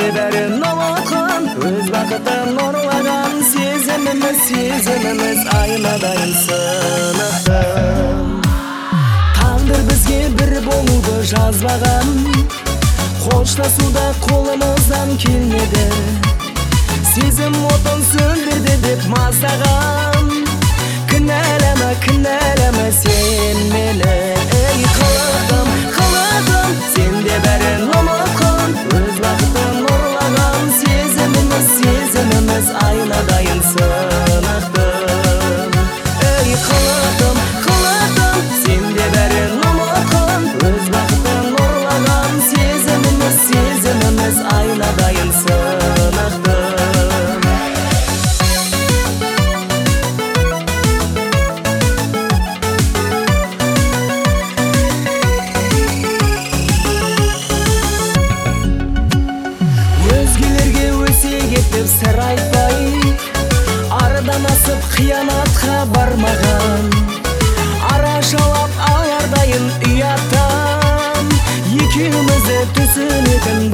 Сенде бәрін ұмытқан, өз бақытын ұрлаған, сезіміміз айнадай сынықтым. Тағдыр бізге бір болуды жазбаған, қоштасуда қолымыздан келмеді. Сезім отын сөндірді деп маздаған, кінәлама сен мені. Ей қылықтым, сенде бәрін ұмытқан, өз бақытын ұрлаған, сезіміміз айнадайын сынықтым. Ей қылықтым, сенде бәрін ұмытқан, өз бақытын ұрлаған, сезіміміз айнадайын сынықтым. Өзгелерге өсек етіп сыр айтпай, арадан асып қиянатқа бармаған, арашалап алардайын ұяттан, екеумізді түсінетін